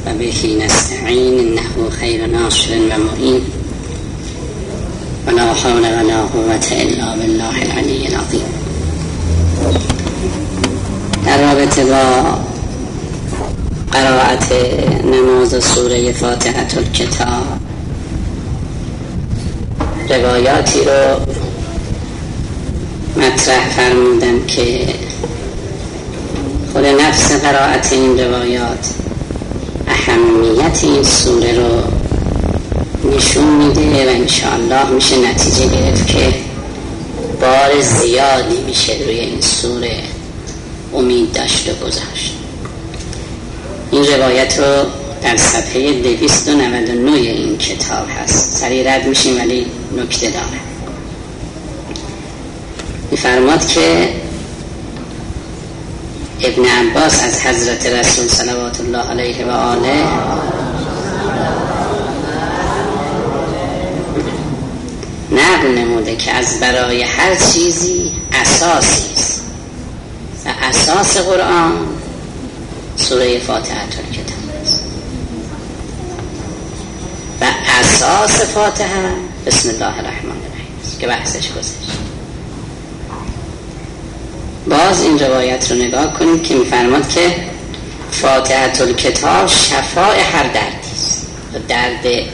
و بهی نستعین انه خیر ناصر و معین و لا حول و لا قوة الا بالله العلی العظیم. در رابطه با قرائت نماز سوره فاتحه الکتاب روایاتی رو مطرح فرمودن که خود نفس قرائت این روایات اهمیت این سوره رو نشون میده و انشاءالله میشه نتیجه گرفت که بار زیادی میشه روی این سوره امید داشت و گذاشت. این روایت رو در صفحه 299 این کتاب هست، سریع رد میشیم ولی نکته داره. میفرماد که ابن عباس از حضرت رسول صلوات الله علیه و آله نقل نموده که از برای هر چیزی اساسی است و اساس قرآن سوره فاتحه الکتاب است و اساس فاتحه بسم الله الرحمن الرحیم است که بحثش گذشت. باز این روایت رو نگاه کنید که میفرماد که فاتحه الکتاب شفای هر دردی است و درد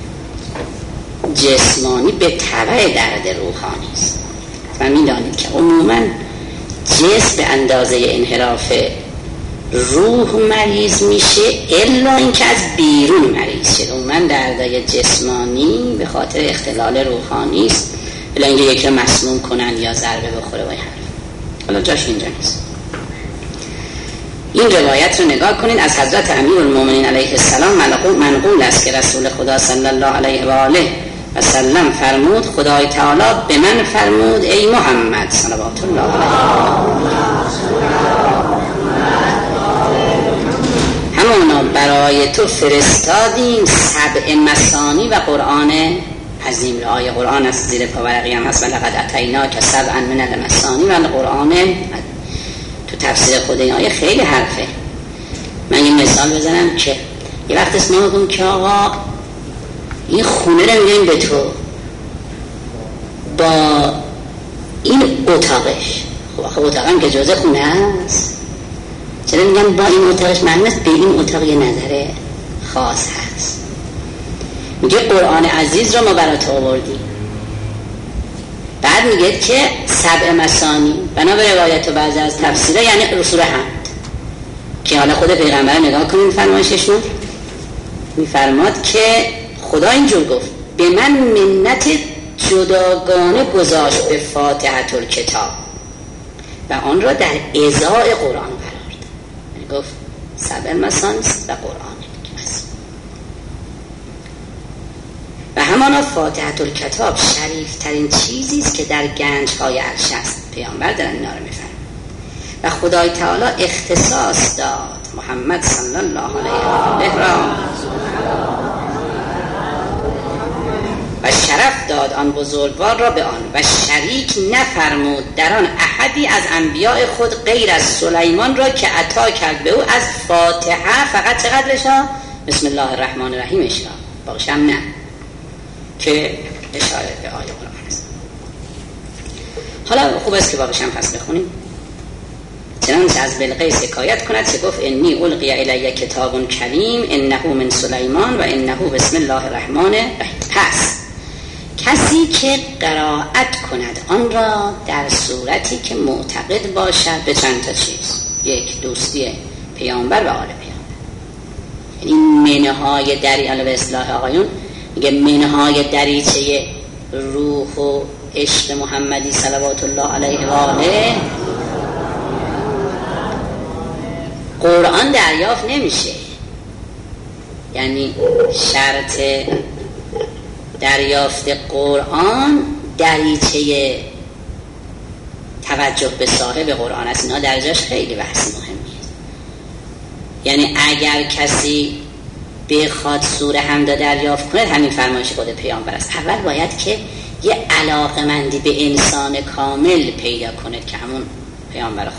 جسمانی به تبع درد روحانی است و میدانید که عموما جسم به اندازه انحراف روح مریض میشه الا اینکه از بیرون مریض شه. عموما دردای جسمانی به خاطر اختلال روحانی است، الا اینکه یکی مسموم کنن یا ضربه بخوره و حرف. حالا جاش اینجا نیست. این روایت رو نگاه کنید، از حضرت امیرالمومنین علیه السلام منقول است که رسول خدا صلی الله علیه و آله و سلم فرمود خدای تعالی به من فرمود ای محمد صلوات الله علیه همانا برای تو فرستادیم 7 مثانی و قرآن عظیم. آیه قرآن است زیر پاورقی هم هست و لقد اتیناک 7 من المثانی و قرآن. تو تفسیر خود این آیه خیلی حرفه. من یه مثال بزنم که یه وقت اسمه بگم که آقا این خونه رو میدیم به تو با این اتاقش. خب آخه اتاقم که جزء خونه هست، چرا میگم با این اتاقش؟ معنی است به این اتاق یه نظر خاص هست. میگه قرآن عزیز رو ما برای تو آوردیم. بعد میگه که 7 مثانی بنا به روایت و بعضی از تفسیرها یعنی رسول حمد که حالا خود پیغمبر نگاه کنیم فرمایششون میفرماد که خدا اینجور گفت به من منت جداگانه گذاشت به فاتحه الکتاب و آن را در ازای قرآن قرار داد. یعنی گفت 7 مثانی و قرآن و همانا فاتحه الکتاب شریف ترین چیزی است که در گنج های عرش است. پیامبر دارن اینا رو میفرمایند و خدای تعالی اختصاص داد محمد صلی الله علیه و آله را و شرف داد آن بزرگوار را به آن و شریک نفرمود در آن احدی از انبیاء خود غیر از سلیمان را که عطا کرد به او از فاتحه فقط چقدرش ها؟ بسم الله الرحمن الرحیمش ها، باقیش هم نه، که اشاره به آیه قرآن است. حالا خوب است که باقیش هم پس بخونیم. چنانچه از بلقیس حکایت کند که گفت انی القی الی کتاب کریم انه من سلیمان و انه بسم الله الرحمن الرحیم. پس کسی که قرائت کند آن را در صورتی که معتقد باشد به چند تا چیز: 1 دوستی پیامبر و آل پیامبر. این منهای دری، علاوه اصلاح آقایون میگه منهای دریچه روح و عشق محمدی صلوات الله علیه و آله قرآن دریافت نمیشه. یعنی شرط دریافت قرآن دریچه توجه به صاحب قرآن است. اینا درجاش خیلی بحث مهمیه. یعنی اگر کسی بخواد سوره حمد دریافت کنه، همین فرمایش خود پیامبر است، اول باید که یه علاقه‌مندی به انسان کامل پیدا کنه که همون پیامبر خوانده. 15 میشه. بگذاریم. و منقاد باشد به امر آن، یعنی به امر خدا، و به شرف داد آن بزرگوار را به آن و شریک نفرمود در آن احدی از انبیاء خود غیر از سلیمان را که عطا کرد به او از فاتحه فقط چقدرش ها؟ بسم الله الرحمن الرحیم.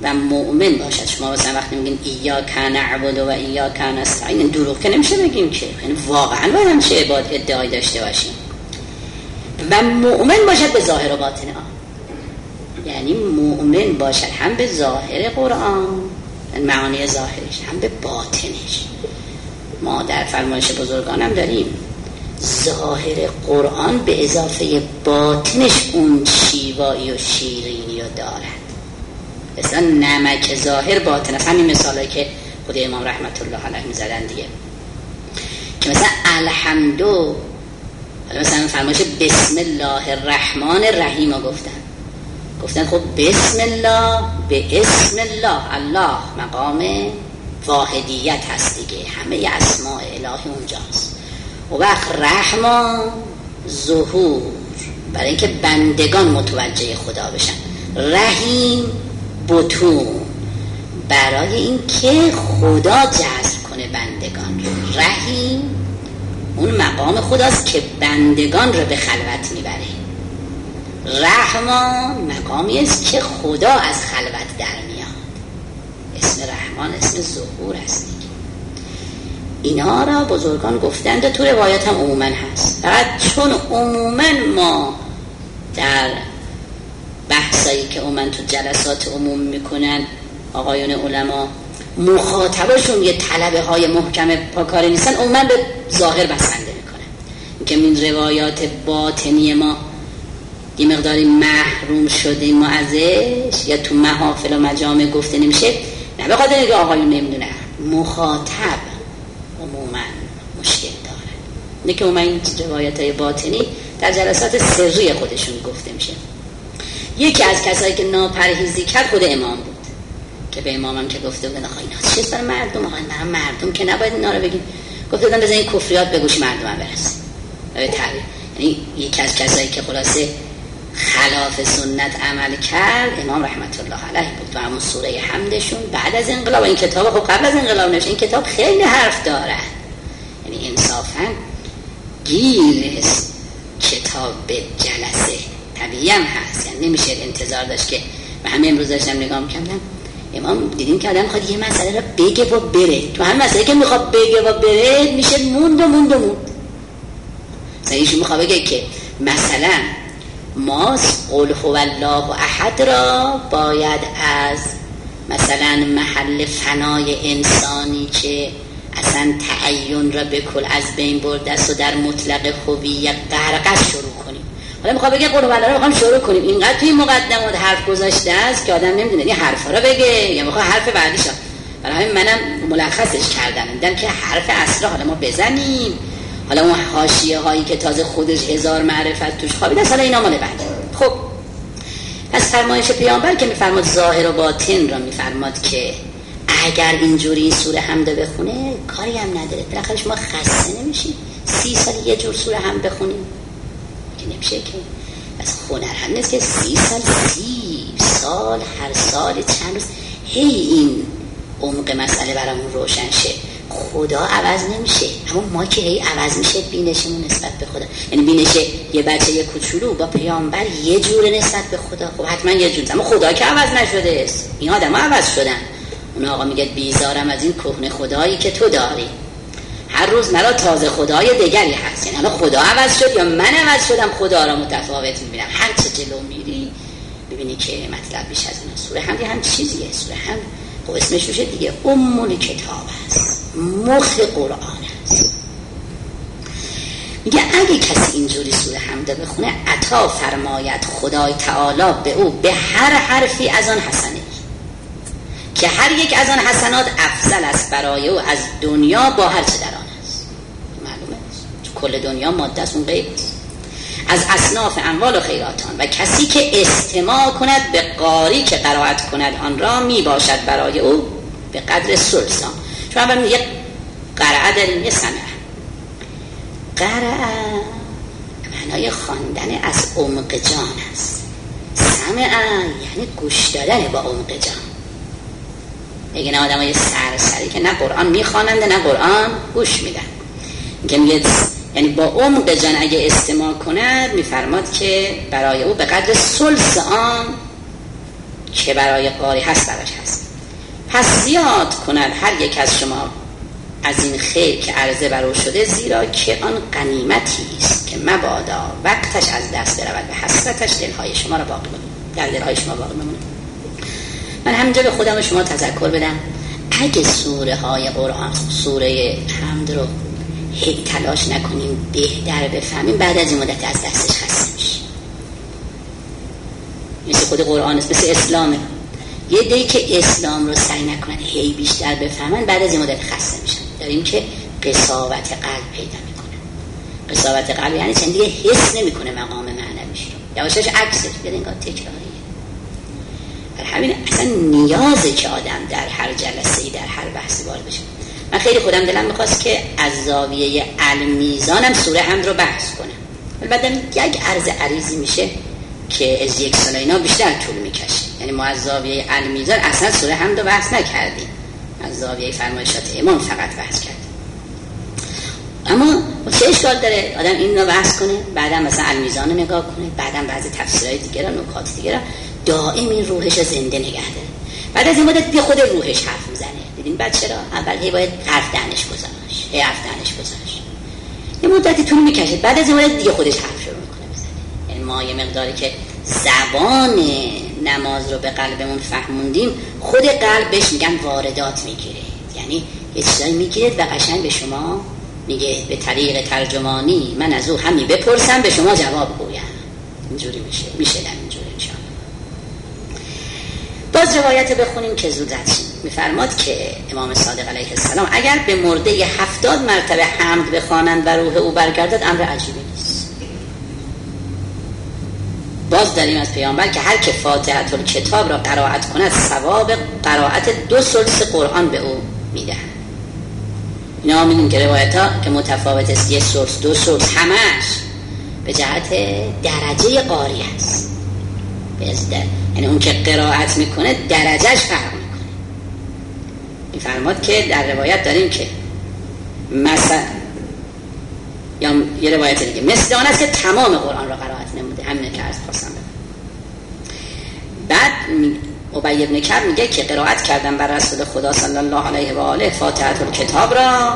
و مؤمن باشد. شما مثلا وقتی میگین ایاک نعبد و ایاک نستعین، دروغ که نمیشه بگیم که، یعنی واقعا باید همچه ادعایی داشته باشیم. و مؤمن باشد به ظاهر و باطن آن، یعنی مؤمن باشد هم به ظاهر قرآن، معانی ظاهرش، هم به باطنش. ما در فرمایش بزرگان هم داریم ظاهر قرآن به اضافه باطنش اون شیوایی و شیرینی رو دارد. مثلا نمک ظاهر باطن است. همین مثالایی که خود امام رحمت الله علیه می‌زدن دیگه، که مثلا الحمدو، مثلا فرمایش بسم الله الرحمن الرحیم رو گفتن خب بسم الله، به اسم الله، الله مقام واحدیت هست دیگه، همه اسماء الهی اونجاست. و وقت رحمان ظهور، برای اینکه بندگان متوجه خدا بشن. رحیم بطون، برای اینکه خدا جذب کنه بندگان رو. رحیم اون مقام خداست که بندگان رو به خلوت میبره. رحمان مقامی است که خدا از خلوت در میاد. اسم رحمان اسم ظهور است. اینا را بزرگان گفتند و تو روایت هم عموما هست. فقط چون عموما ما در بحثایی که عموما تو جلسات عموم میکنن آقایون علما مخاطبشون یه طلبه های محکم پاکاری نیستن، عموما به ظاهر بسنده میکنن که این روایات باطنی ما یه مقداری محروم شدیم ما ازش، یا تو محافل و مجامع گفته نمیشه، نه به خاطر اینکه آقایون نمیدونن، مخاطب عموما مشکل داره. اینه که عموما این روایات های باطنی در جلسات سری خودشون گفته میشه. یکی از کسایی که ناپرهیزی کرد خود امام بود، که به امامم که گفته بودن آقا اینا چیز برای مردم، آقا مردم که نباید اینا رو بگیم، گفته بودن بزن این کفریات به گوش مردم هم برسه. یعنی یکی از کسایی که خلاصه خلاف سنت عمل کرد امام رحمت الله علیه بود. و همون سوره حمدشون بعد از انقلاب، این کتاب خب قبل از انقلاب نوشته، این کتاب خیلی حرف داره، یعنی انصافا گیر کتاب به جلسه طبیعی هم هست، یعنی نمیشه انتظار داشت که و همه امروز داشتم نگاه می‌کردم امام دیدیم که آدم میخواد یه مسئله رو بگه و بره، تو هم مسئله که میخواد بگه و بره میشه موند. مثلا ایشون میخواد بگه که مثلا ما قل هو الله احد را باید از مثلا محل فنای انسانی که اصلا تعین را به کل از بین برده است و در مطلق هویت غرقش شروع کنیم. حالا میخوام بگم قل هو الله رو میخوام شروع کنیم، اینقدر توی مقدمات حرف گذاشته است که آدم نمیدونه این حرفا رو بگه یا میخواد حرف بعدیش. برای همین منم ملخصش کردم، دیدم که حرف اصلی حالا ما بزنیم، حالا اون حاشیه هایی که تازه خودش هزار معرفت توش خوابیده است، حالا اینا مال بعد. خب پس فرمایش پیامبر که میفرماد ظاهر و باطن را میفرماد که اگر اینجوری سوره حمد بخونه کاری هم نداره، بالاخره ما خسته نمیشیم 30 سال یه جور سوره حمد بخونیم که نمیشه که. از هنر هم نیست که 30 سال هر سال چند روز هی این عمق مسئله برامون روشن شه. خدا عوض نمیشه، اما ما که هی عوض میشه بینشمون نسبت به خدا. یعنی بینش یه بچه یه کوچولو با پیامبر یه جوره نسبت به خدا، خب حتما یه جوره، اما خدا که عوض نشده است، این آدم ها عوض شدن. اون آقا میگه بیزارم از این کهنه خدایی که تو داری، هر روز مرا تازه خدای دیگری هست. یعنی حالا خدا عوض شد یا من عوض شدم، خدا را متفاوت میبینم. هر چه جلو میری ببینی که مطلب بیش از اینا. سوره حمد هم چیزیه، سوره حمد خب اسمش روشه دیگه، کتاب است، مخ قرآن است. میگه اگه کسی اینجوری سوره حمد بخونه عطا فرماید خدای تعالی به او به هر حرفی از آن حسنه، که هر یک از آن حسنات افضل است برای او از دنیا با هر چه در آن است. معلومه کل دنیا ماده است، اون غیب است. از اصناف اموال و خیراتان، و کسی که استماع کند به قاری که قرائت کند آن را می باشد برای او به قدر سلسان. چون اول یک قرعه داریم، یه سمع. قرعه معنای خواندن از عمق جان است، سمع یعنی گوش دادن با عمق جان. میگه نه آدم های سرسری که نه قرآن میخوانند نه قرآن گوش میدن، میگه یعنی با عمق جان اگه استماع کند میفرماد که برای او به قدر ثلث آن که برای قاری هست براش هست. پس زیاد کند هر یک از شما از این خیر که عرضه بر او شده، زیرا که آن غنیمتی است که مبادا وقتش از دست برود و حسرتش دلهای شما را باقی بمونه، در دلهای شما باقی بمونه. من همینجا به خودم و شما تذکر بدم، اگه سوره های قرآن، سوره حمد رو هی تلاش نکنیم بهتر بفهمیم، بعد از این مدت از دستش خسته میشیم. مثل خود قرآن است، مثل اسلامه. یه دی که اسلام رو سعی نکنن هی بیشتر بفهمن، بعد از این مدت خسته میشن. داریم که قساوت قلب پیدا میکنن. قساوت قلب یعنی چند دیگه حس نمیکنه مقام معنویش رو، یواشاش عکسش بیاد انگار تکراریه. در همین اصلا نیازه که آدم در هر جلسه‌ای، در هر بحثی وارد بشه. من خیلی خودم دلم میخواست که از زاویه المیزانم سوره حمد رو بحث کنم، ولی بعدم یک عرض عریضی میشه که از یک سال اینا بیشتر طول میکشه. یعنی ما از زاویه المیزان اصلا سوره حمد رو بحث نکردیم، از زاویه فرمایشات امام فقط بحث کردیم. اما چه اشکال داره آدم این رو بحث کنه، بعدم مثلا المیزان رو نگاه کنه، بعدم بعضی تفسیرهای دیگه رو، نکات دیگه رو، دائم این روحش رو زنده نگه داره. بعد از این مدت بیا خود روحش حرف میزنه. دیدین بعد چرا؟ اول هی باید حرف دهنش گذاشت، هی حرف دهنش گذاشت، یه مدتی طول میکشه، بعد از این مدت دیگه خودش حرف شروع میکنه بزنه. یعنی ما یه مقداری که زبان نماز رو به قلبمون فهموندیم، خود قلب بهش میگن واردات میگیره. یعنی یه چیزایی میگیره و قشنگ به شما میگه به طریق ترجمانی من از او همی بپرسم به شما جواب گویم. اینجوری میشه اینجوری انشاءالله. باز روایت بخونیم که زود رد شیم. میفرماد که امام صادق علیه السلام اگر به مرده 70 مرتبه حمد بخوانند و روح او برگردد، امر عجیبی نیست. باز داریم از پیامبر که هر که فاتحه الکتاب را قرائت کند ثواب قرائت 2 ثلث قرآن به او میدهند. اینا میگن که روایت ها که متفاوت است، 1 ثلث 2 ثلث همش به جهت درجه قاری است. یعنی اون که قرائت میکنه درجهش فرق میکنه. میفرماد که در روایت داریم که مثلا یا یه روایت دیگه مثل آن است که تمام قرآن را قرائت نموده. همینه که عرض خواستم بدم. بعد ابی بن کعب میگه که قرائت کردم بر رسول خدا صلی الله علیه و آله فاتحه الکتاب را.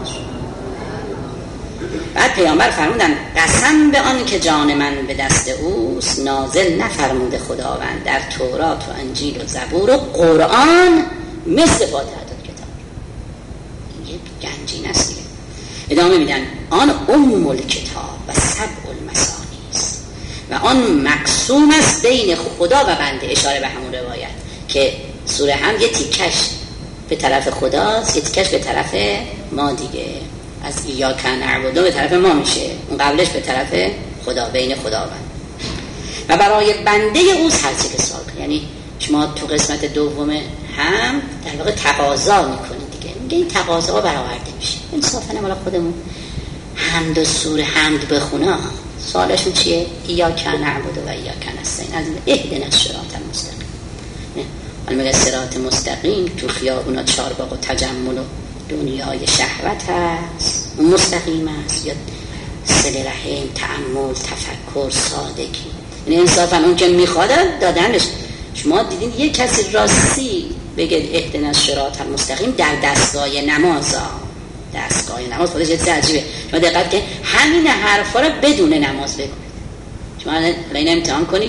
بعد پیامبر فرمودن قسم به آن که جان من به دست اوست، نازل نفرموده خداوند در تورات و انجیل و زبور و قرآن مثل فاتحه الکتاب. این یک گنجینه است دیگه. ادامه میدن آن ام الکتاب و سبع المثانی است و آن مقسوم است بین خدا و بنده. اشاره به همون روایت که سوره هم یه تیکش به طرف خداست، یه تیکش به طرف ما دیگه. از ایاک نعبد به طرف ما میشه، اون قبلش به طرف خدا، بین خدا و بنده. و برای بنده اوست هر چی که سال کنه. یعنی شما تو قسمت دوم هم در واقع تقاضا میکنید دیگه، میگه این تقاضا برآورده میشه. انصافا مال خودمون حمد و سوره حمد بخونه، سوالشون چیه؟ ایاک نعبد و ایاک نستعین، از اهدنا الصراط المستقیم. حالا میگه صراط مستقیم تو خیابونا چارباغ و تجمل و دنیای شهوت هست، اون مستقیم است، یا صله رحم، تأمل، تفکر، سادگی. یعنی انصافا اون که میخواد دادنش. شما دیدین یک کسی راستی بگه اهدنا الصراط المستقیم در دستگاه نماز خودش چیز عجیبه. شما دقت کنید همین حرفا رو بدون نماز بگید. شما الان امتحان کنید،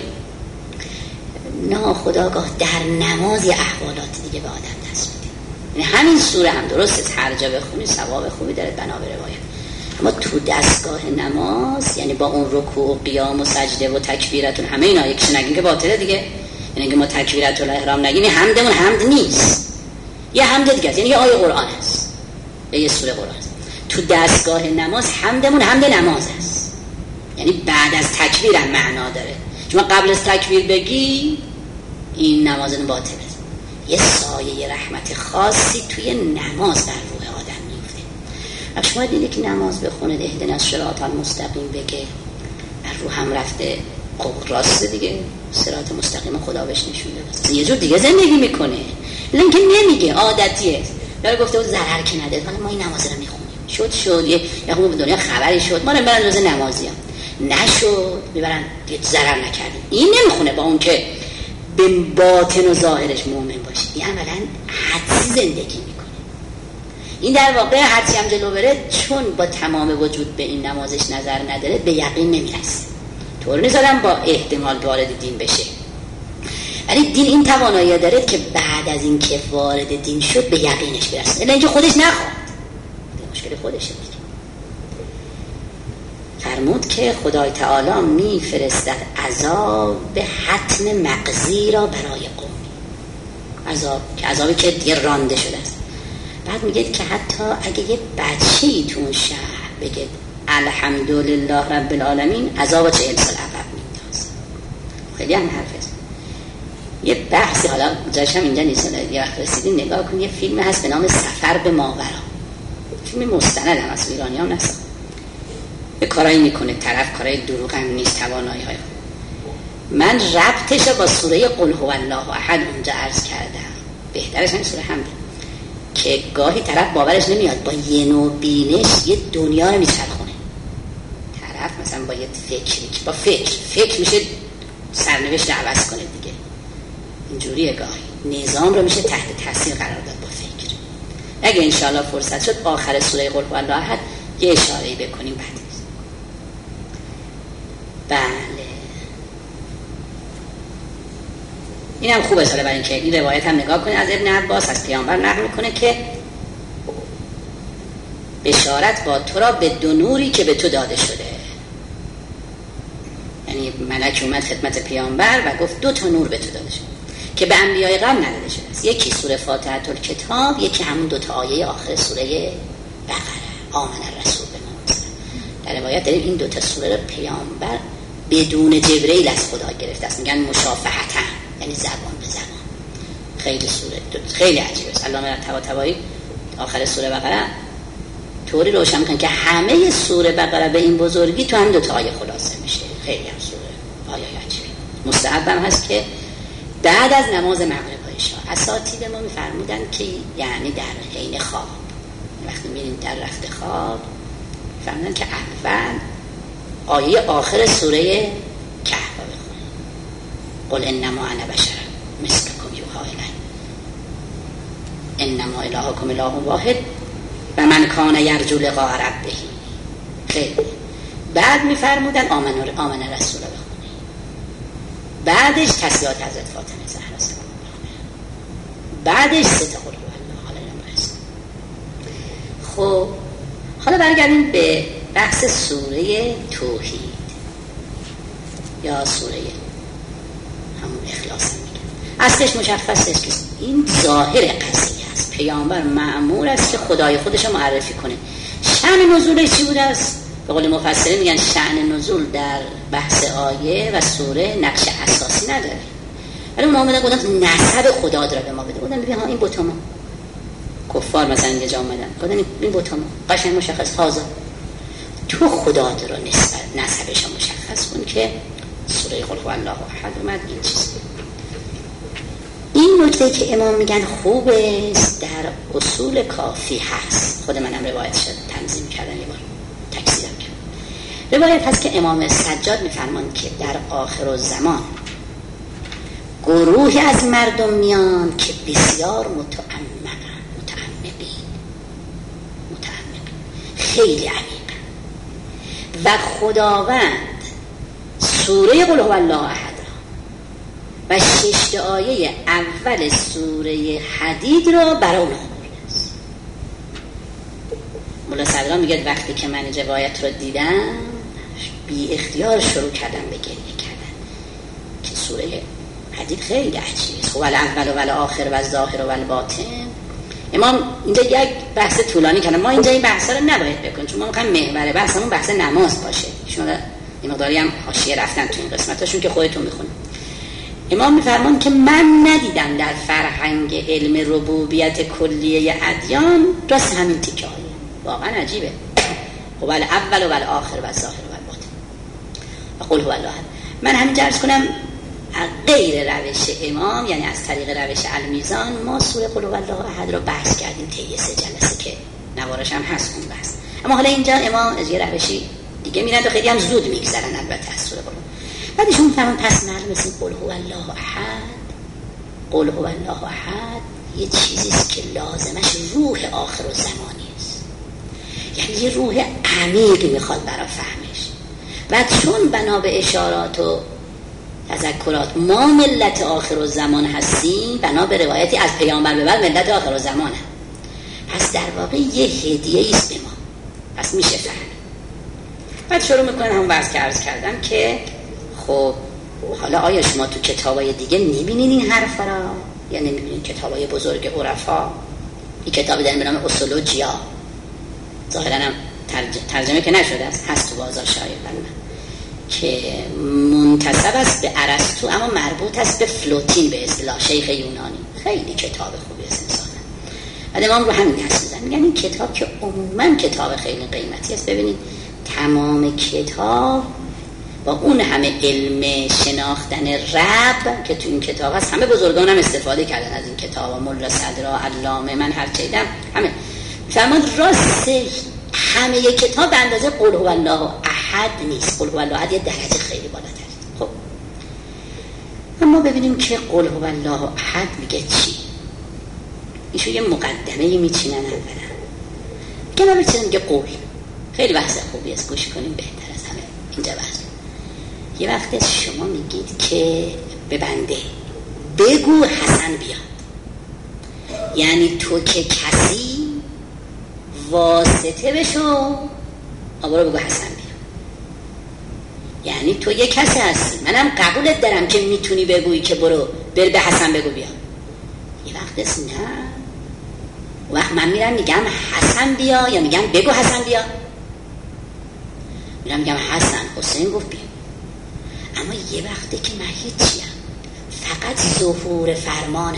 ناخودآگاه در نماز یه احوالات دیگه به آدم دست میده. یعنی همین سوره هم درسته هر جا بخونی ثواب خوبی داره بنا به روایت، اما تو دستگاه نماز یعنی با اون رکوع و قیام و سجده و تکبیرتون همه اینا یکیش نگین که باطله دیگه. یعنی که ما تکبیرت الاحرام نگیم، حمدمون حمد نیست، یه حمد دیگه است. یعنی یه آیه قرآن است یا یه سوره قرآن است. تو دستگاه نماز حمدمون حمد نماز است، یعنی بعد از تکبیر هم معنا داره. شما قبل از تکبیر بگی این نمازن باطله. یه سایه رحمت خاصی توی نماز در روح آدم میفته. اگه شما دیدی که نماز بخونه اهدنا الصراط المستقیم بگه، در روح هم رفته راسته دیگه، صراط مستقیم خدا بهش نشونده بس یه جور دیگه زندگی میکنه. لکن که نمیگه، عادتیه. داره گفته بود ضرر که نداره، حالا ما این نماز رو میخونیم، شد یه خوب دنیا خبری شد، ما رو برن روز نمازی هم نشد، میبرن ضرر نکردیم. این نمیخونه با اون که به باطن و ظاهرش مؤمن باشی، این عملا حدسی زندگی میکنه. این در واقع حدسی هم جلو بره، چون با تمام وجود به این نمازش نظر نداره به یقین نمیرسه. طور نیست آدم با احتمال وارد دین بشه، ولی دین این توانایی داره که بعد از این که وارد دین شد به یقینش برسه، الا اینکه خودش نخواد، مشکل خودشه. فرمود که خدای تعالی میفرستد عذاب به حتم مقضی را برای قومی، عذابی که دیگه رانده شده است. بعد میگه که حتی اگه یه بچه‌ای تو اون شهر بگه الحمدلله رب العالمین، عذاب 40 سال عقب میندازه. خیلی هم حرفه. یه بحثی حالا جاشم اینجا نیست، یه وقت رسیدین نگاه کن، یه فیلم هست به نام سفر به ماورا، فیلم مستند هم از ایرانی هم نسا، به کارایی میکنه طرف، کارای دروغ هم نیست، توانایی های. من ربطش با سوره قل هو الله احد اونجا عرض کردم، بهترش همین سوره حمد، که گاهی طرف باورش نمیاد با یه نوع بینش یه دنیا رو میچرخونه. طرف مثلا با یه فکری که با فکر میشه سرنوشت عوض کنه دیگه، اینجوریه. گاهی نظام رو میشه تحت تاثیر قرار داد با فکر. اگه انشاءالله فرصت شد آخر سوره قل هو الله احد یه اشاره‌ای بکنیم بعد. بله اینم خوبه ساله، برای اینکه این روایت هم نگاه کنید، از ابن عباس از پیامبر نقل میکنه که بشارت با تو را به 2 نوری که به تو داده شده. یعنی ملک اومد خدمت پیامبر و گفت 2 تا نور به تو داده شده که به انبیای قبل نداده شده است. یکی سوره فاتحه الکتاب، یکی همون 2 تا آیه آخر سوره بقره، آمن الرسول بما. در روایت داریم این 2 تا سوره رو پیامبر بدون جبرئیل از خدا گرفته است، میگن مشافهتن، یعنی زبان به زبان. خیلی سوره خیلی عجیبه است. علامه طباطبایی آخر سوره بقره طوری روشن میکنه که همه سوره بقره به این بزرگی تو هم 2 تا آیه خلاصه میشه. خیلی هم سوره آیه عجیبه. مستحب هم هست که بعد از نماز مغرب و عشا اساتید ما میفرمودن که یعنی در حین خواب، وقتی میریم در رفت خواب، فرمودن که اول آیه آخر سوره کهف بخونید، قل انما انا بشر مثلکم یوحی الی انما الهکم اله واحد و من کان یرجو لقاء ربه. خیلی بعد میفرمودن آمن رسول بخونید، بعدش تسبیحات حضرت فاطمه زهرا سلام الله علیها، بعدش 3 تا قل هو الله. حالا نماز. خب حالا برگردیم به بحث سوره توحید یا سوره همون اخلاص میگن. اصلش مشخص است که این ظاهر قضیه است. پیامبر مأمور است که خدای خودش رو معرفی کنه. شأن نزولش چی بوده است؟ به قول مفسرین میگن شأن نزول در بحث آیه و سوره نقش اساسی نداره، ولی اون آمدن گفتن نسب خدا داره به ما بده. بودن ببین ها این بت ما کفار مثلا یه جا اومدن گفتن این بت ما قشنگ مشخص حاضر تو خدا رو نسبش مشخص کن که سوره قل هو الله احد اومد این چیز. این نکته که امام میگن خوبه در اصول کافی هست. خود منم روایت شد تنظیم کردم، یه بار تکثیرم کردم. روایت هست که امام سجاد میفرمان که در آخر الزمان گروهی از مردم میان که بسیار متعمقین، خیلی عمیق، و خداوند سوره قل هو الله احد و 6 آیه اول سوره حدید را برای اونها آورده است. مولا صدرا میگه وقتی که من روایت رو دیدم بی اختیار شروع کردم به گریه کردن که سوره حدید خیلی عجیبه است. هو الاول و الاخر و الظاهر و الباطن. امام اینجا یک بحث طولانی کردن. ما اینجا این بحثا رو نباید بکنیم چون ما می‌خوایم محور بحثمون بحث نماز باشه. شما این مقداری هم حاشیه رفتن تو این قسمتاشون که خودتون میخونید. امام میفرمان که من ندیدم در فرهنگ علم ربوبیت کلیه ادیان راست همین تیکه هایی. واقعا عجیبه. هو الاول و الاخر و الظاهر و الباطن و قل هو الله. من همین عرض کنم غیر روش امام، یعنی از طریق روش المیزان، ما سوره قل هو الله احد رو بحث کردیم طی 3 جلسه که نوارش هم هست اون بحث. اما حالا اینجا امام از یه روشی دیگه میرن و خیلی هم زود میگذرن البته از سوره قل. بعدش اون فرمان پس نرمسیم قل هو الله احد قل هو الله احد یه چیزیست که لازمش روح آخر الزمانی است، یعنی یه روح عمیقی میخواد برای فهمش. و چون بنا به اشارات و تذکرات ما ملت آخر الزمان هستیم، بنا به روایتی از پیامبر به بعد ملت آخر الزمان هم. پس در واقع یه هدیه ایست به ما، پس میشه فهم. بعد شروع میکنم هم بحث که عرض کردم که خب حالا آیا شما تو کتابای دیگه نمیبینین این حرف را یا نمیبینین؟ کتابای بزرگ عرفا، این کتابی در نام اصولوجیا ظاهرا هم ترجمه که نشده است، هست تو بازار شاید که منتسب است به ارسطو اما مربوط است به فلوتین به اصطلاح شیخ یونانی. خیلی کتاب خوبی است انصافا. بعد امام رو همین حس میزنن، میگن این کتاب که عموما کتاب خیلی قیمتی است. ببینید تمام کتاب با اون همه علم شناختن رب که تو این کتاب هست، همه بزرگان هم استفاده کردن از این کتاب، ملا صدرا، علامه، من هر چیدم همه فرمان راستش همه کتاب به اندازه قل هو الله احد نیست. قل هو الله احد یه درجه خیلی بالاتر. خب اما ببینیم که قل هو الله احد میگه چی. ایشون یه مقدمه میچینن اولا که ما بچینن میگه قول. خیلی بحث خوبی است، گوش کنیم بهتر از همه اینجا بحث. یه وقت شما میگید که به بنده بگو حسن بیاد، یعنی تو که کسی واسطه بشو برو بگو حسن بیاد. یعنی تو یه کسی هستی، منم قبولت دارم که میتونی بگویی که برو بر به حسن بگو بیا. یه وقت است نه، وقت من میرم میگم حسن بیا یا میگم بگو حسن بیا؟ میرم میگم حسن حسین گفت بیا. اما یه وقته که من هیچیم، فقط ظهور فرمانم.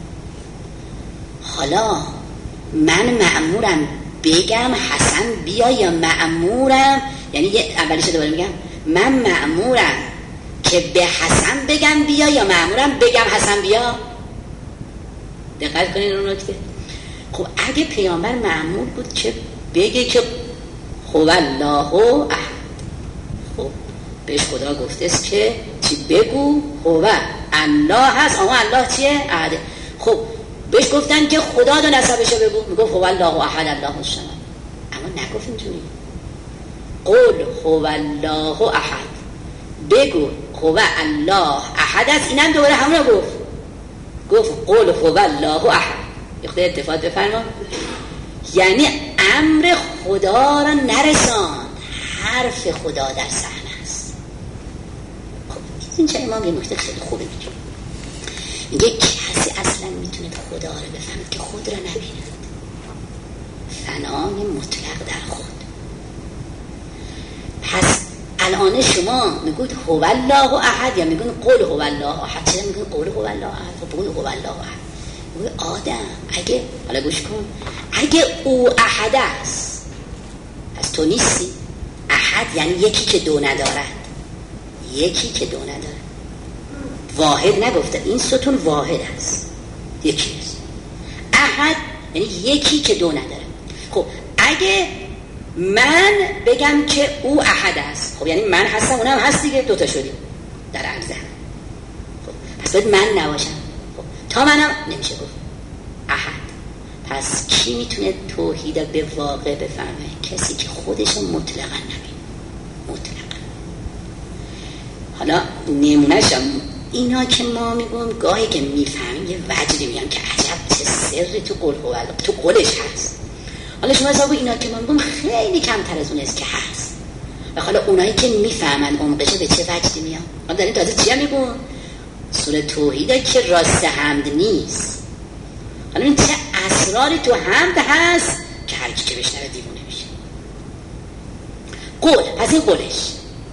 حالا من مأمورم بگم حسن بیا یا مأمورم، یعنی اولیش دوباره میگم من مأمورم که به حسن بگم بیا یا مأمورم بگم حسن بیا؟ دقت کنید اون نکته. خب اگه پیامبر مأمور بود که بگه که هو الله احد، خب بهش خدا گفته است که چی بگو هو الله هست، اما الله چیه؟ احده. خب بهش گفتن که خدا دو نسبشو بگو، میگفت هو الله احد الله الصمد، اما نگفت اینجوری قل هو الله احد، بگو هو الله احد است. اینم دوباره همون رو گفت قل هو الله احد. یخته اتفاق بفرما، یعنی امر خدا را نرسان، حرف خدا در صحنه است. خب این چه امام یه نکته خیلی خوبه میگه کسی اصلا میتونه خدا را بفهمد که خود را نبیند. فنای مطلق در خود. پس الان شما میگوید هو الله احد یا میگوید قل هو الله احد؟ چرا میگوید قل هو الله احد؟ خب بگوید هو الله احد. آدم اگه حالا گوش کن، اگه او احد است پس تو نیستی. احد یعنی یکی که دو ندارد، یکی که دو ندارد. واحد نگفته، این ستون واحد است، یکی است. احد یعنی یکی که دو نداره. خب اگه من بگم که او احد است، خب یعنی من هستم اونم هست دیگه، دوتا شدیم در عرضه. خب پس باید من نباشم. تا منم نمیشه گفت احد. پس کی میتونه توحید به واقع بفهمه؟ کسی که خودش مطلقا نبینه. مطلقا. حالا نمونهشم اینا که ما میگم گاهی که میفهمیم یه وجدی میگم که عجب چه سری تو قل هو الله تو قلش هست. حالا شما حساب اینا که ما میگم خیلی کمتر از اون است که هست. و حالا اونایی که میفهمن عمقش به چه وجدی میان. ما داریم تازه چیا میگم؟ سوره توحیده که راست حمد نیست. حالا این چه اسراری تو حمد هست که هر کی که بشنوه دیوونه میشه. قول، پس این قولش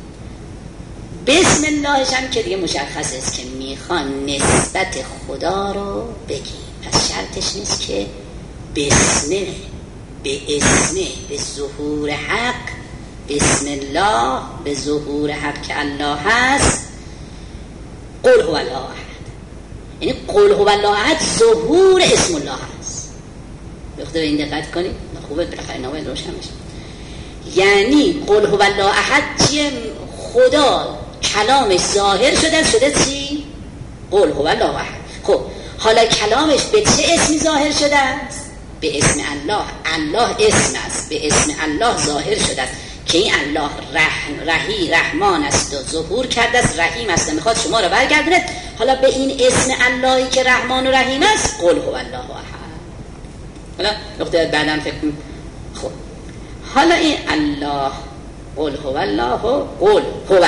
بسم اللهش هم که دیگه مشخص است که میخوان نسبت خدا رو بگی. پس شرطش نیست که بسمه، به اسمه، به ظهور حق، بسم الله، به ظهور حق که الله هست. قل هو الله احد، یعنی قل هو الله احد ظهور اسم الله هست. بخاطر این دقت کنید، خوبه بالاخره نوای روشن بشه. یعنی قل هو الله احد چیه؟ خدا کلامش ظاهر شده چی؟ قل هو الله احد. خب حالا کلامش به چه اسمی ظاهر شده است؟ به اسم الله. الله اسم است، به اسم الله ظاهر شده است که این الله رحمان است و ظهور کرده است، رحیم است و میخواد شما رو برگردونه. حالا به این اسم اللهی که رحمان و رحیم است قل هو الله احد. حالا نقطه بعدم فکر کنم. خب حالا این الله قل هو الله قل هو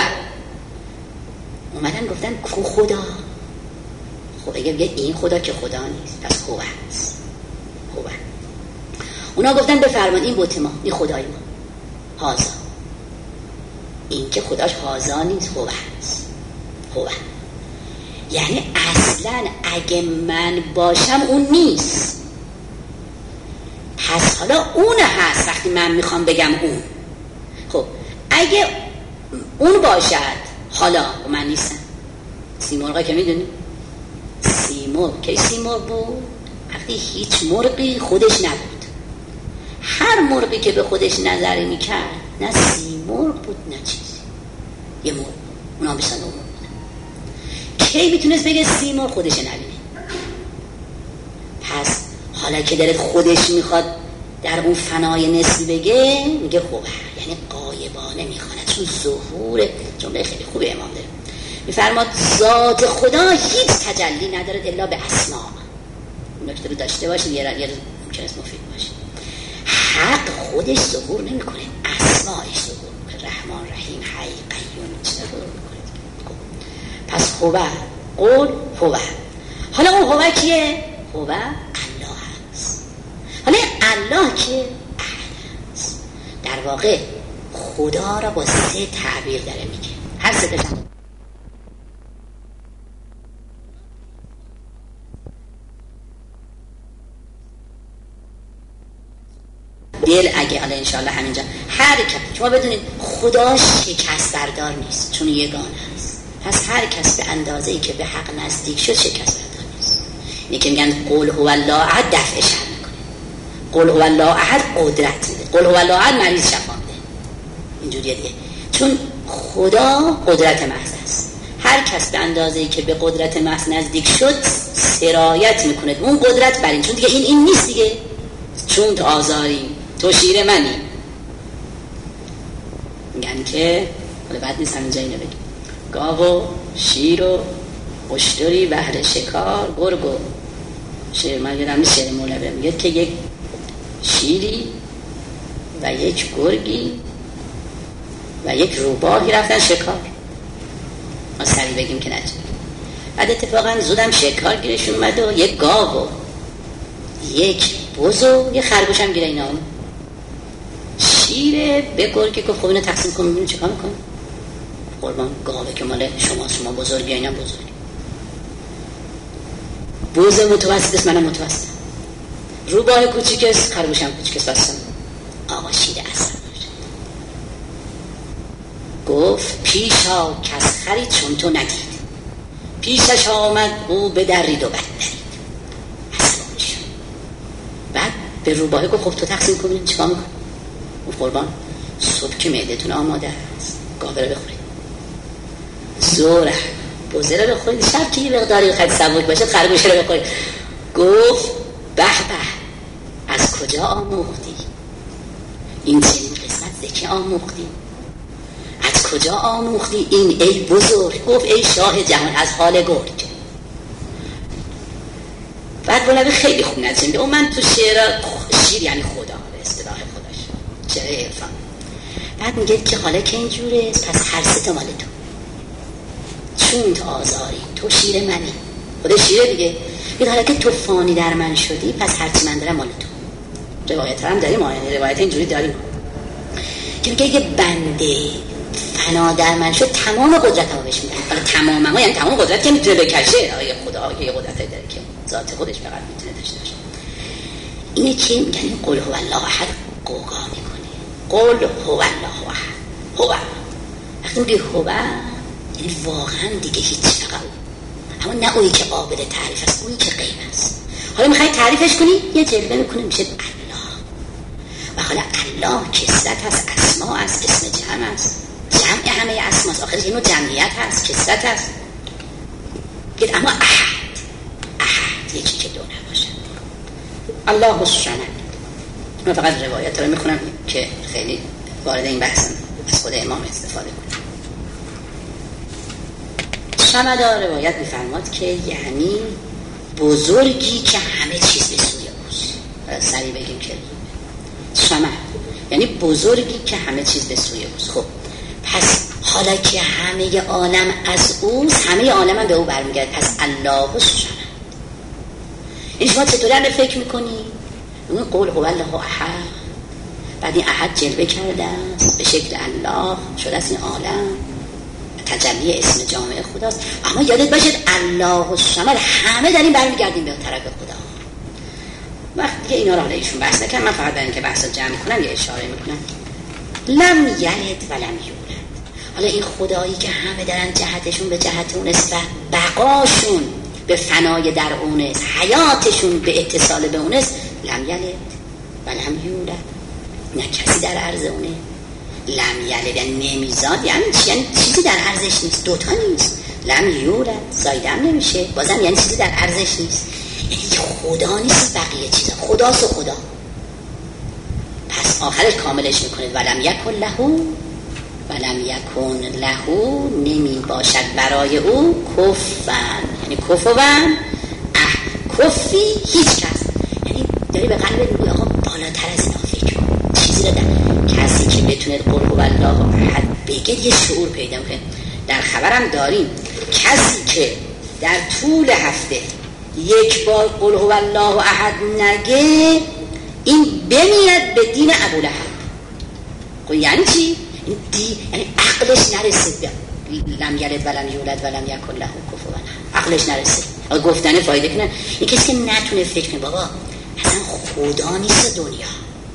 اومدن گفتن کو خدا. خب اگه بگه این خدا که خدا نیست پس هو است. هو اونا گفتن بفرمایید این بت ما، این خدای ما هازا، این که خداش هازا نیست، هو است. هو یعنی اصلا اگه من باشم اون نیست، پس حالا اون هست وقتی من میخوام بگم اون. خب اگه اون باشد حالا من نیستم. سیمرغ که میدونی سیمرغ که سیمرغ بود وقتی هیچ مرغی خودش نبود. هر مرغی که به خودش نظری میکرد نه سیمرغ بود نه چیزی، یه مرغ، اونا بیشتر مرغ بودن. کی میتونست بگه سیمرغ خودش نبینه؟ پس حالا که داره خودش میخواد در اون فنای نسبی بگه میگه خوبه، یعنی غایبانه میخواند، چون ظهور جمله خیلی خوبه امام داره میفرماد ذات خدا هیچ تجلی ندارد الا به اسما. نکته رو داشته باشید یه روز ممکن است مفید باشه. حق خودش ظهور نمیکنه، اسمایش ظهور میکنه، رحمان رحیم حی قیوم چه ظهور میکنه. پس هو قول هو. حالا اون هو کیه؟ هو الله هست. حالا الله که احد هست. در واقع خدا را با 3 تعبیر داره میگه، هر 3 تاشم دل. اگه حالا انشاءالله همینجا هر کس شما بدونید خدا شکست بردار نیست چون یگانه است. پس هر کس به اندازه‌ای که به حق نزدیک شد شکست بردار نیست. اینه که میگن قل هو الله احد دفع شر میکنه، قل هو الله احد قدرت میده، قل هو الله احد مریض شفا میده. اینجوریه دیگه، چون خدا قدرت محض است. هر کس به اندازه‌ای که به قدرت محض نزدیک شد سرایت میکنه اون قدرت بر این، چون دیگه این نیست دیگه. چون تو آزاری تو شیر منی. میگن که حالا بعد نیست همینجا اینو بگیم گاو و شیر و اشتری بهر شکار گرگ و شیر. من یادم شیر مولوی میگه که یک شیری و یک گرگی و یک روباهی رفتن شکار. ما سریع بگیم که نجه. بعد اتفاقا زودم شکار گیرشون اومد و یک گاو و یک بز و یک خرگوش هم گیره اینا. شیر به گرگی گفت خب اینو تقسیم کن ببینیم چیکار میکنه. قربان گاوه که مال شما بزرگی اینا بزرگی. بز متوسط است منم متوسط. روباه کوچیک است خرگوشم کوچیک است. بستم آقا شیر اصلا گفت پیشا کس خرید چون تو ندید، پیشش آمد او بدرید و بد درید. بعد به روباه گفت خب تو تقسیم کن ببینیم چیکار میکنه. او قربان صبح که معدتون آماده است گاوه رو بخورید، ظهر بزه رو بخورید، شب که یه مقداری خیلی سبک باشه خرگوش رو بخورید. گفت به به از کجا آموختی این چنین قسمت ذکی آموختی، از کجا آموختی این ای بزرگ؟ گفت ای شاه جهان از حال گرگ. بعد بلوی خیلی خوب نزنده اون من تو شیر یعنی خدا به اصطلاح خودش شعر عرفان. بعد میگه که حالا که اینجوره پس هر 3 تا مال تو، چون تو آزاری تو شیر منی. خدا شیره دیگه. میگه حالا که تو فانی در من شدی پس هرچی من دارم مال تو. روایت هم داریم، روایت اینجوری داریم که میگه یه بنده فنا در من شد تمام قدرتمو بهش میدم. حالا تمام یعنی تمام قدرت که میتونه بکشه. آیه خدا که یه قدرتی داره که ذات خودش فقط میتونه داشته باشه. اینه که میگن قل هو الله احد قوقا میکنه. قل هو الله احد. هو وقتی میگه هو یعنی واقعا دیگه هیچ فقط اما نه اویی که قابل تعریف است، اویی که غیب است. حالا میخوای تعریفش کنی یه جلوه میکنه میشه الله. و حالا الله کثرت هست، اسما است، اسم جمع است، جمع همه اسماست، آخرش اینو جمعیت هست، کثرت هست. اما احد یکی که دو نباشد. الله الصمد. من فقط روایت رو میخونم که خیلی وارد این بحثم از خود امام استفاده کنم. صمد روایت میفرماد که یعنی بزرگی که همه چیز به سوی اوست. سریع بگیم که صمد یعنی بزرگی که همه چیز به سوی اوست. خب پس حالا که همه عالم از اوست، همه عالم هم به او برمیگرد، پس الله الصمد. این شما چطوری الان فکر میکنی؟ اون قول هو الله احد، بعد این احد جلوه کرده است به شکل الله، شده است این عالم تجلی اسم جامع خداست. اما یادت باشد الله الصمد همه در این برمیگردیم به طرف خدا. وقتی که اینا را ایشون بحث نکنم، من فقط برای اینکه بحث جمع کنم یه اشاره میکنم. لم یلد و لم یولد. حالا این خدایی که همه دارن جهتشون به جهت اونست و بقاشون به فنای در اونست، حیاتشون به اتصال به اونست، لم یلد و لم یولد، نه کسی در عرض اونه. لم یلد یعنی نمیزاد، یعنی چیزی در عرضش نیست، دوتا نیست. لم یولد زایدم نمیشه، بازم یعنی چیزی در عرضش نیست، یعنی خدا نیست بقیه چیزا، خداست و خدا. پس آخرش کاملش میکنه ولم یکن له نمی باشد برای او کفن، یعنی کفوان کفی هیچ کس، یعنی داری به قلب میگه آقا بالاتر از اینا فکر کن، چیزی رو در کسی که بتونه قل هو الله احد بگه یه شعور پیدا کنه. در خبرم داریم کسی که در طول هفته یک بار قل هو الله احد نگه، این بمیرد به دین ابولهب. خب یعنی چی؟ یعنی عقلش نرسید به لم یلد ولم یولد ولم یکن له کفوا احد، عقلش نرسید. گفتن فایده کنه. این کسی که نتونه فکر کنه بابا اصلا خدا نیست دنیا،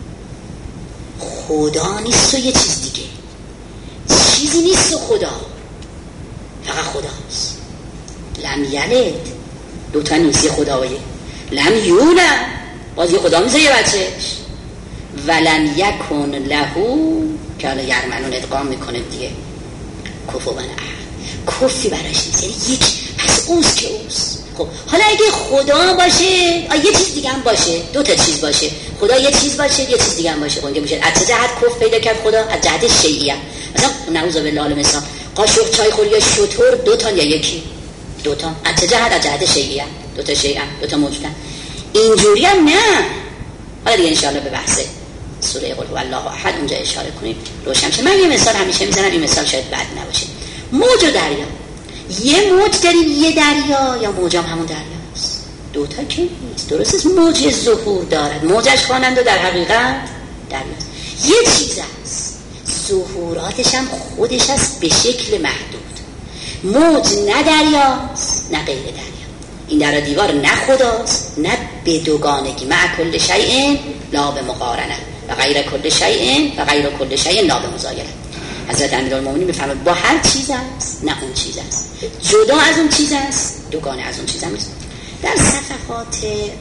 خدا نیست و یه چیز دیگه، چیزی نیست و خدا، فقط خداست. لم یلد دوتا نیست، یه خدایه. لم یولد باز یه خدا میشه یه بچهش. ولم یکن له که حالا یرمنون ادغام میکنه دیگه کفوا احد، کفی براش نیست، یعنی یک، پس اوست که اوست. خب حالا اگه خدا باشه یه چیز دیگه هم باشه، دو تا چیز باشه، خدا یه چیز باشه یه چیز دیگه هم باشه، خب میشه از چه جهت کف پیدا کرد خدا؟ از جهت شیعیه. مثلا نعوذ بالله المثال قاشق چای خوری یا شطور دو تا یا یکی، دو تا از چه جهت؟ از جهت شیعیه، دو تا شیعه، دو تا موجودن. اینجوری هم نه. حالا دیگه ان شاء الله به بحث سوره قل هو الله احد اونجا اشاره کنیم روشن شه. من یه مثال همیشه میزنم، این مثال شاید بد نباشه. موج و دریا، یه موج داریم یه دریا، یا موج هم همون دریاست؟ دوتا که نیست. درست است موج ظهور دارد، موجش خوانند و در حقیقت دریاست. یه چیز است، ظهوراتش هم خودش است به شکل محدود. موج نه دریاست نه غیر دریا، این در دیوار نه خداست نه به دوگانگی. مع کل شیء لا به مقارنه و غیر کل شیء و غیر کل شیء لا به مزایله. حضرت امیرالمومنین میفرماید با هر چیز است نه اون چیز است، جدا از اون چیز است دوگانه از اون چیز هم نیست. در صفحات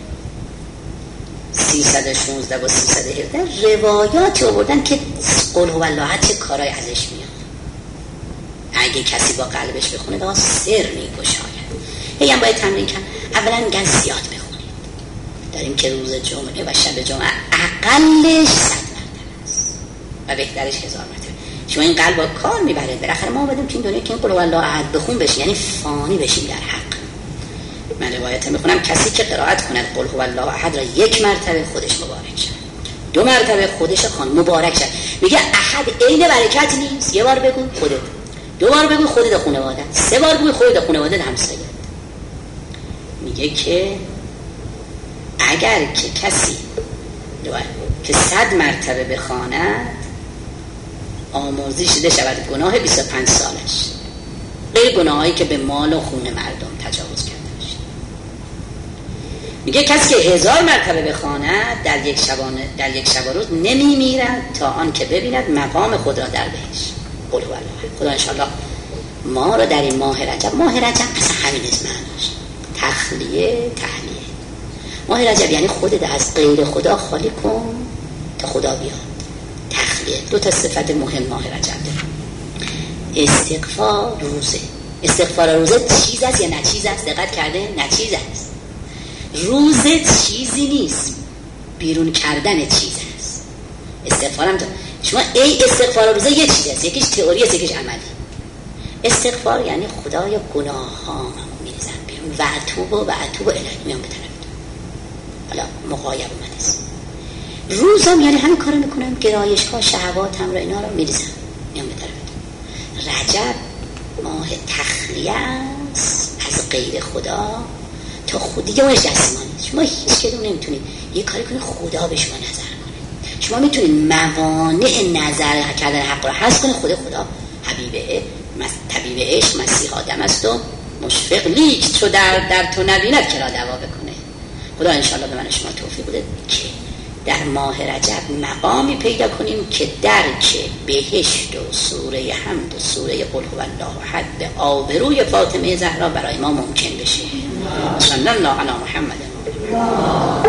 316 و 317 روایاتی آوردن که قل هو الله چه کارای ازش میاد. اگه کسی با قلبش بخونه دا سر میگشاید. هی هم باید تمرین کنم. اولا میگن زیاد بخونید، داریم که روز جمعه و شب جمعه اقلش 100 مرتبه است و بهترش 1000 مرتبه. شما این قلب با کار میبره. بالاخره ما اومدیم که این دنیا که این قل هو الله احد بخون بشیم، یعنی فانی بشیم در حق. من روایت میخونم کسی که قرائت کند قل هو الله احد را 1 مرتبه خودش مبارک شد، 2 مرتبه خودش خان مبارک شد. میگه احد عین برکت نیست، 1 بار بگو خودت، 2 بار بگو خودت خانواده، 3 بار بگو خودت خانواده همسایه. میگه که اگر که کسی که 100 مرتبه بخواند آمرزی شده شود گناه 25 سالش، غیر گناهایی که به مال و خون مردم تجاوز کرده باشه. میگه کسی که 1000 مرتبه بخواند در یک شب و روز نمی میرد تا آن که ببیند مقام خود را در بهشت. قل هو الله. خدا انشاءالله ما رو در این ماه رجب اصلا همین اسم معناش تخلیه تحلیه. ماه رجب یعنی خودت از غیر خدا خالی کن تا خدا بیاد. تخلیه 2 تا صفت مهم ماه رجب داره. استغفار روزه چیز است یا نه چیز است؟ دقت کرده؟ نه چیز است. روزت چیزی نیست، بیرون کردن چیز هست. استغفارم شما ای استغفار روزه یه چیز هست، یکیش تئوری است یکیش عملی. استغفار یعنی خدایا گناهام میریزم بیرون و اتوب الیه، میام به طرف حالا مقایب اومده است. روزم یعنی همین کارو میکنم، گرایش‌ها شهواتم رو اینا رو میریزم میام به طرف. رجب ماه تخلیه است از غیر خدا تا خودی اونش جسمانی. شما هیچ کدوم نمیتونید یه کاری کنید خدا به شما نظر کنه. شما میتونید موانع نظر کردن حق رو حذف کنید. خدا طبیب عشق مسیح آدم است و مشفق لیک چو در تو نبیند که را دوا بکنه. خدا انشاءالله به من شما توفیق بده که در ماه رجب مقامی پیدا کنیم که درک بهشت و سوره حمد و سوره قل هو الله احد به آبروی فاطمه زهرا برای ما ممکن بشه. صلی الله علی محمد.